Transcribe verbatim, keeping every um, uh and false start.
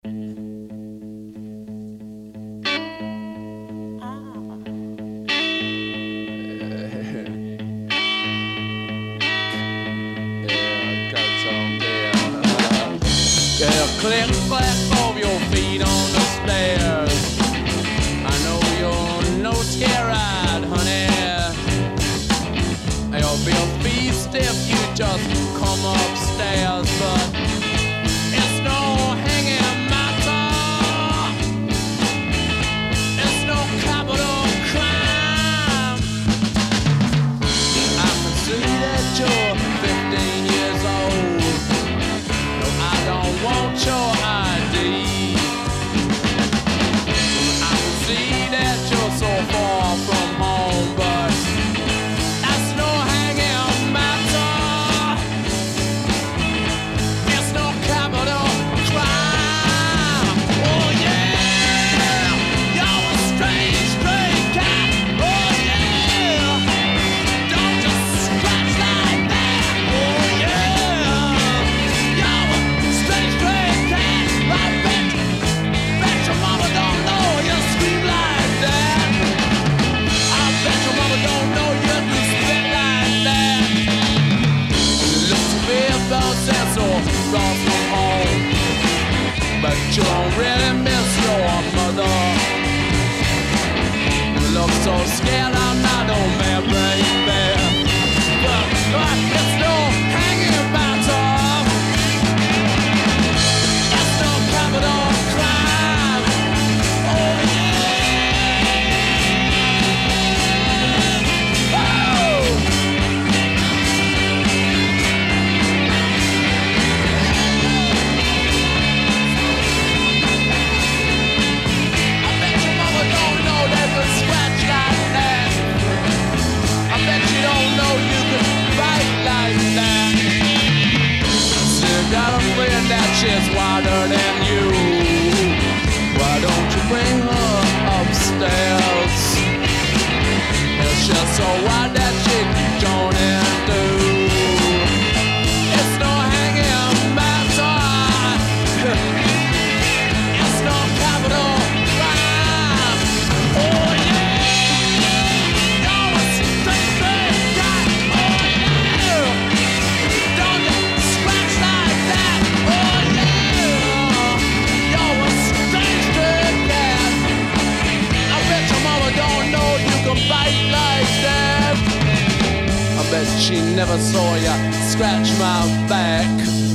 Click clack of your feet on the stairs. I know you're no scared, honey. You'll be a beast if you just come upstairs, but it's no hanging matter. It's no capital crime. I can see that you're fifteen years old. No, I don't want your I D. I can see that you're so far from home, but that's no hanging matter. It's no capital crime. Oh yeah, you're a strange, stray cat. Oh yeah, don't just scratch like that. Oh yeah, you're a strange, stray cat. I bet, bet your mama don't know you scream like that. I bet your mama don't know you do spit like that. You look to be about sense or lost from home, but you don't really miss your mother. You look so scared, I'm not no man, baby. But, but it's no hanging matter. It's no capital crime. Oh yeah. Oh. I bet your mama don't know there's a scratch like that. I bet you don't know you can bite like that. Still got a friend that she's wilder than you. Why don't you bring her upstairs? It's just so wide that she can join in too. It's no hanging matter. It's no capital crime. Oh yeah, you're a straight, straight cat. Oh yeah, don't you scratch like that. Oh yeah, you're a straight, straight cat. I bet your mama don't know you can bite like that. I bet she never saw ya scratch my back.